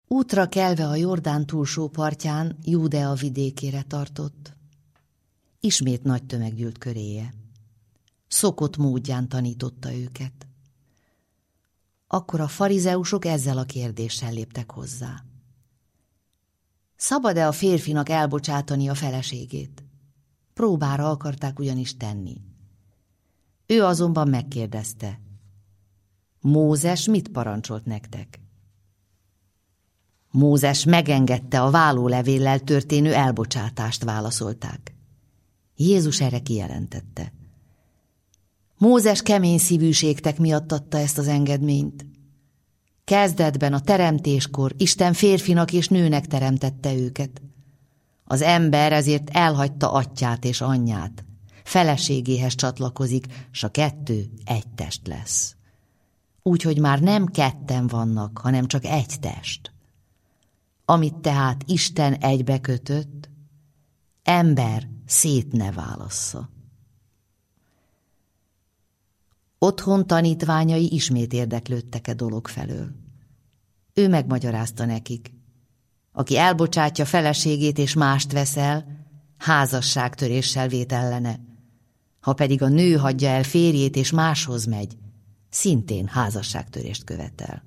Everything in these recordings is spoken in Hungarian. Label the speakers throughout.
Speaker 1: Útra kelve a Jordán túlsó partján Júdea vidékére tartott. Ismét nagy tömeg gyűlt köréje. Szokott módján tanította őket. Akkor a farizeusok ezzel a kérdéssel léptek hozzá. Szabad-e a férfinak elbocsátani a feleségét? Próbára akarták ugyanis tenni. Ő azonban megkérdezte: Mózes mit parancsolt nektek? Mózes megengedte a vállólevéllel történő elbocsátást, válaszolták. Jézus erre kijelentette: Mózes kemény szívűségtek miatt adta ezt az engedményt. Kezdetben a teremtéskor Isten férfinak és nőnek teremtette őket. Az ember ezért elhagyta atyját és anyját, feleségéhez csatlakozik, s a kettő egy test lesz. Úgyhogy már nem ketten vannak, hanem csak egy test. Amit tehát Isten egybe kötött, ember szét ne válassza. Otthon tanítványai ismét érdeklődtek dolog felől. Ő megmagyarázta nekik: aki elbocsátja feleségét és mást vesz el, házasságtöréssel vét ellene. Ha pedig a nő hagyja el férjét és máshoz megy, szintén házasságtörést követel.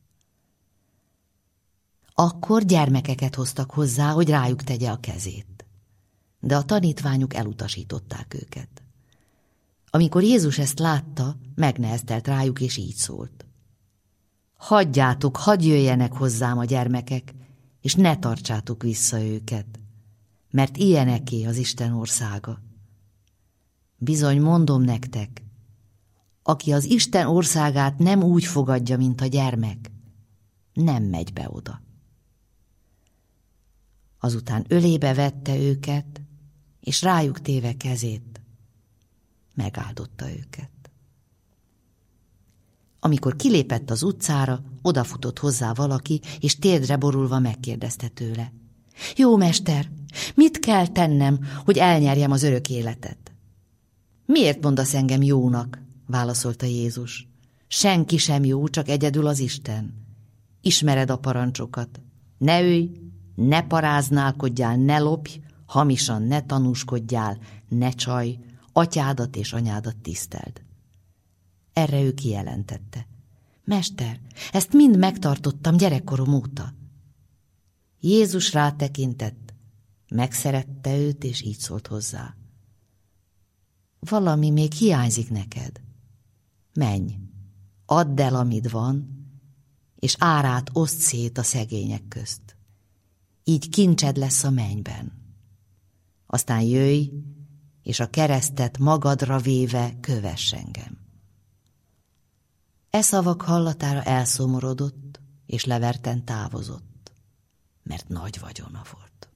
Speaker 1: Akkor gyermekeket hoztak hozzá, hogy rájuk tegye a kezét. De a tanítványok elutasították őket. Amikor Jézus ezt látta, megneheztelt rájuk, és így szólt: hagyjátok, hadd jöjjenek hozzám a gyermekek, és ne tartsátok vissza őket, mert ilyeneké az Isten országa. Bizony mondom nektek, aki az Isten országát nem úgy fogadja, mint a gyermek, nem megy be oda. Azután ölébe vette őket, és rájuk téve kezét, megáldotta őket. Amikor kilépett az utcára, odafutott hozzá valaki, és térdre borulva megkérdezte tőle: Jó mester, mit kell tennem, hogy elnyerjem az örök életet? Miért mondasz engem jónak? Válaszolta Jézus. Senki sem jó, csak egyedül az Isten. Ismered a parancsokat. Ne ölj, ne paráználkodjál, ne lopj, hamisan ne tanúskodjál, ne csalj, atyádat és anyádat tiszteld. Erre ő kijelentette: Mester, ezt mind megtartottam gyerekkorom óta. Jézus rátekintett, megszerette őt, és így szólt hozzá: valami még hiányzik neked. Menj, add el, amit van, és árát oszd szét a szegények közt. Így kincsed lesz a mennyben. Aztán jöjj, és a keresztet magadra véve kövess engem. E szavak hallatára elszomorodott, és leverten távozott, mert nagy vagyona volt.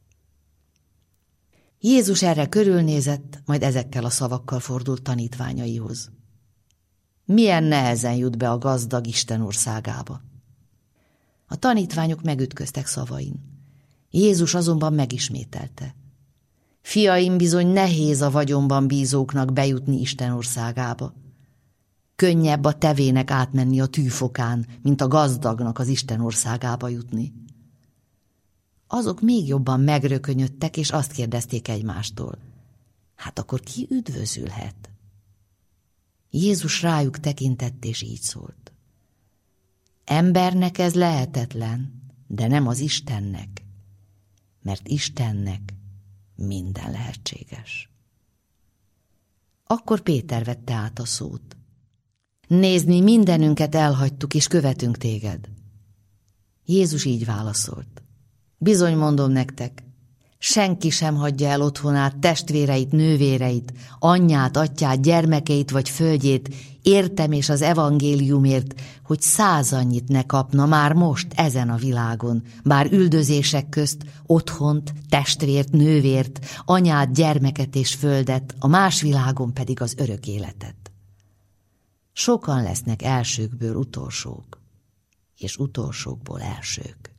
Speaker 1: Jézus erre körülnézett, majd ezekkel a szavakkal fordult tanítványaihoz: milyen nehezen jut be a gazdag Isten országába. A tanítványok megütköztek szavain. Jézus azonban megismételte: fiaim, bizony nehéz a vagyonban bízóknak bejutni Isten országába. Könnyebb a tevének átmenni a tűfokán, mint a gazdagnak az Isten országába jutni. Azok még jobban megrökönyödtek, és azt kérdezték egymástól: hát akkor ki üdvözülhet? Jézus rájuk tekintett, és így szólt: embernek ez lehetetlen, de nem az Istennek, mert Istennek minden lehetséges. Akkor Péter vette át a szót: nézd, mi mindenünket elhagytuk, és követünk téged. Jézus így válaszolt: bizony mondom nektek, senki sem hagyja el otthonát, testvéreit, nővéreit, anyját, atyát, gyermekeit vagy földjét, értem és az evangéliumért, hogy 100 annyit ne kapna már most ezen a világon, bár üldözések közt otthont, testvért, nővért, anyát, gyermeket és földet, a más világon pedig az örök életet. Sokan lesznek elsőkből utolsók, és utolsókból elsők.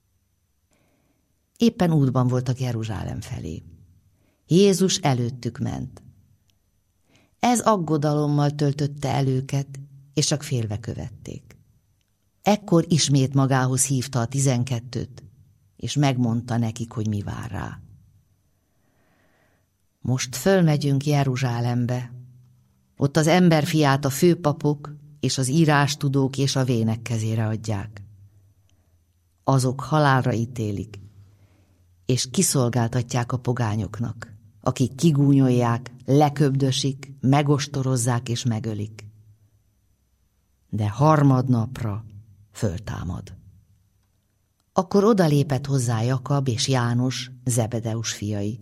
Speaker 1: Éppen útban voltak Jeruzsálem felé. Jézus előttük ment. Ez aggodalommal töltötte el őket, és csak félve követték. Ekkor ismét magához hívta a 12-t, és megmondta nekik, hogy mi vár rá. Most fölmegyünk Jeruzsálembe. Ott az emberfiát a főpapok és az írástudók és a vének kezére adják. Azok halálra ítélik, és kiszolgáltatják a pogányoknak, akik kigúnyolják, leköbdösik, megostorozzák és megölik. De harmadnapra föltámad. Akkor odalépett hozzá Jakab és János, Zebedeus fiai.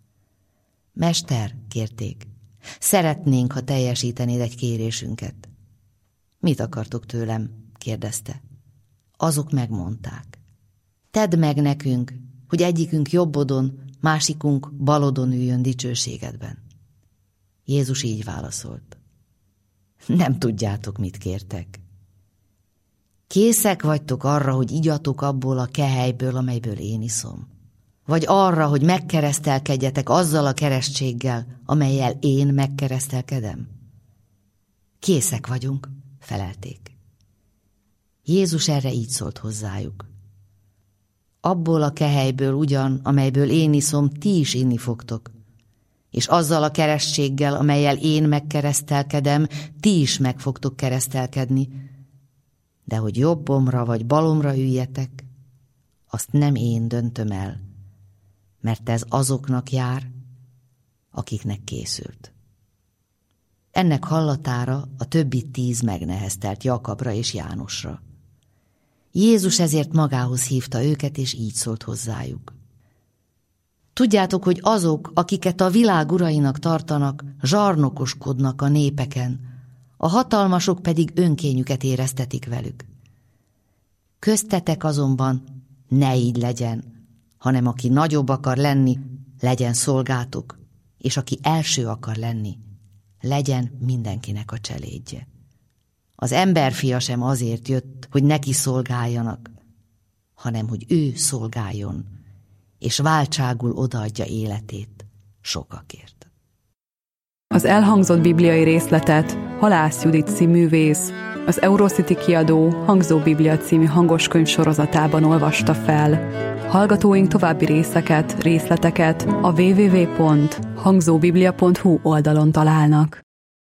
Speaker 1: Mester, kérték, szeretnénk, ha teljesítenéd egy kérésünket. Mit akartok tőlem? Kérdezte. Azok megmondták. Tedd meg nekünk, hogy egyikünk jobbodon, másikunk balodon üljön dicsőségedben. Jézus így válaszolt. Nem tudjátok, mit kértek. Készek vagytok arra, hogy igyatok abból a kehelyből, amelyből én iszom? Vagy arra, hogy megkeresztelkedjetek azzal a keresztséggel, amellyel én megkeresztelkedem? Készek vagyunk, felelték. Jézus erre így szólt hozzájuk. Abból a kehelyből ugyan, amelyből én iszom, ti is inni fogtok, és azzal a keresztséggel, amellyel én megkeresztelkedem, ti is meg fogtok keresztelkedni, de hogy jobbomra vagy balomra üljetek, azt nem én döntöm el, mert ez azoknak jár, akiknek készült. Ennek hallatára a többi 10 megneheztelt Jakabra és Jánosra. Jézus ezért magához hívta őket, és így szólt hozzájuk. Tudjátok, hogy azok, akiket a világ urainak tartanak, zsarnokoskodnak a népeken, a hatalmasok pedig önkényüket éreztetik velük. Köztetek azonban ne így legyen, hanem aki nagyobb akar lenni, legyen szolgátok, és aki első akar lenni, legyen mindenkinek a cselédje. Az emberfia sem azért jött, hogy neki szolgáljanak, hanem hogy ő szolgáljon, és váltságul odaadja életét sokakért.
Speaker 2: Az elhangzott bibliai részletet Halász Judit színművész, az Eurocity kiadó Hangzó Biblia című hangoskönyv sorozatában olvasta fel. Hallgatóink további részleteket a www.hangzóbiblia.hu oldalon találnak.